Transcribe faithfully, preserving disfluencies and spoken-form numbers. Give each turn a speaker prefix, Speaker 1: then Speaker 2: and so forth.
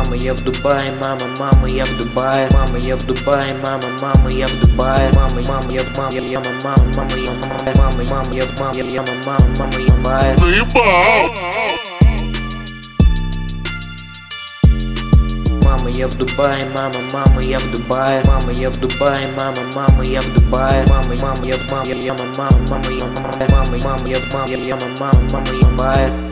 Speaker 1: Мама, я в Дубае, мама, мама, я в Дубае. Мама, я в Дубае, мама, мама, я в Дубае. Мама, мама, я в мама, я, я, мама, мама, я, мама, мама, я в мама, я, я, мама, мама, я в Дубае.
Speaker 2: Наебал!
Speaker 1: Мама, я в Дубае, мама, мама, я в Дубае. Мама, я в Дубае, мама, мама, я в Дубае. Мама, мама, я в мама, я, я, мама, мама, я, мама, мама, я в мама, я, я, мама, мама, я в Дубае.